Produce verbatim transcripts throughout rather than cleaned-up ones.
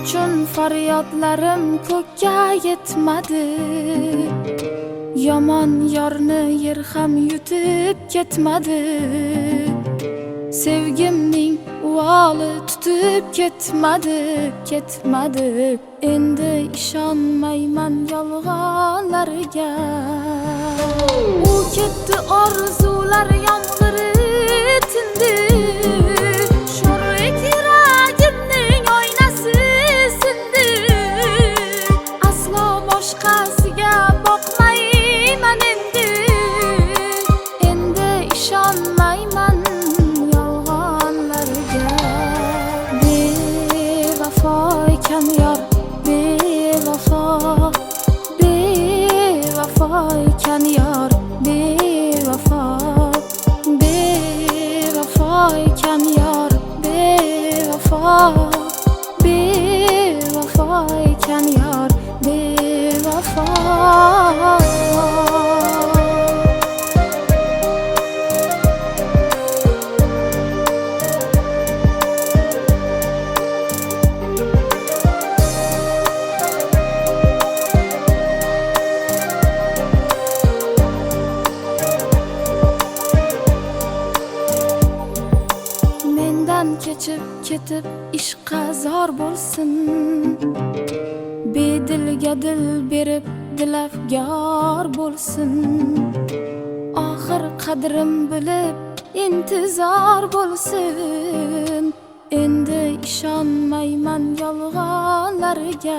uchun faryodlarim ko'kka yetmadi. Yomon yorni yer ham yutib ketmadi. Sevgimning uvoli tutib ketmadi, ketmadi. Endi ishonmayman yolg'onlarga. U ketdi, orzular yomg'iri tindi. Sho'rlik yuragimning oynasi sindi. Aslo boshqasiga boqmayman endi. Endi ishonmayman yolg'onlarga. Bevafo ekan yor, bevafo, bevafo ekan yor, bevafo, bevafo ekan yor, bevafo, bevafo ekan yor, bevafo. Kechib ketib ishqa zor bo'lsin. Bedilga dil berib dilafgor bo'lsin. Oxir qadrim bilib intizor bo'lsin. Endi ishonmayman yolg'onlarga.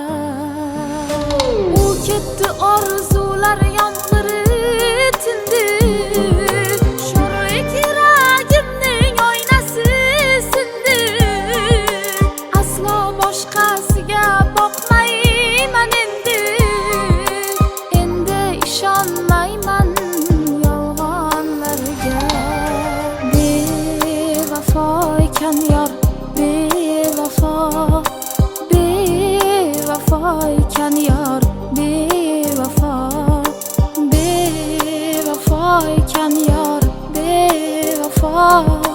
U ketdi, orzular yomg'iri tindi. Sho'rlik yuragimning oynasi sindi. Aslo boshqasiga boqmayman endi. Endi ishonmayman yolg'onlarga. Bevafo ekan yor, bevafo, bevafo ekan yor, bevafo, bevafo ekan yor, bevafo.